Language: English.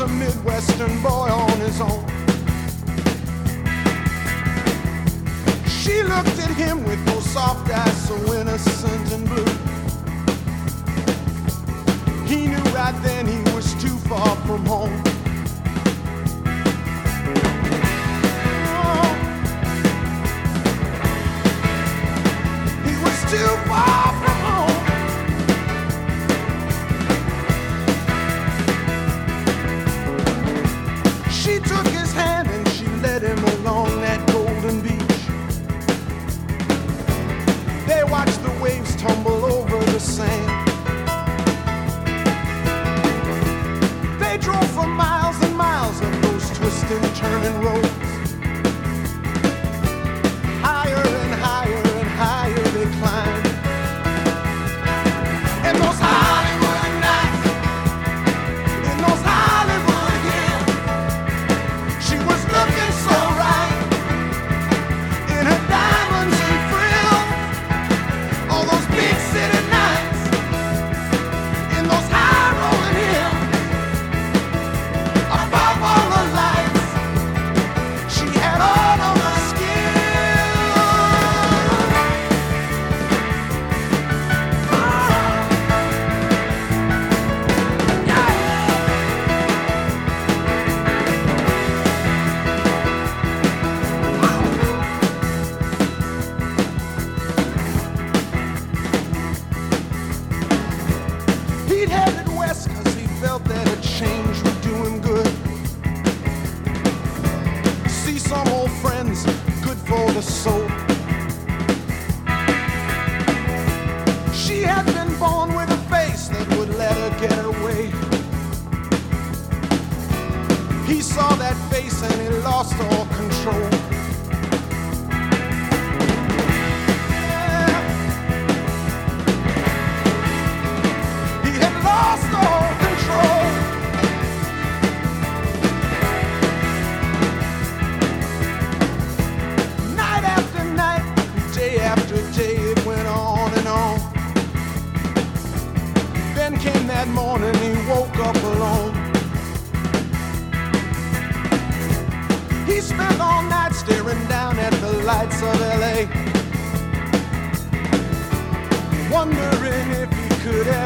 a Midwestern boy on his own. She looked at him with those soft eyes so innocent and blue. He knew right then he was too far from home. Oh, he was too far from home. She took his hand and she led him along that golden beach. They watched the waves tumble over the sand. They drove for miles and miles up those twisting, turning roads. Higher and higher and higher they climbed. And those Hollywood nights, in those Hollywood hills, she was looking so right in her diamonds and frills. All those big city nights, in those high rolling hills. Above all the lights, she had all of the He'd headed west 'cause he felt that a change would do him good. See some old friends, good for the soul. She had been born with a face that would let her get away. He saw that face and he lost all control. He had lost all control. Night after night, day after day, it went on and on. Then came that morning, he woke up alone. He spent all night staring down at the lights of LA, wondering if he could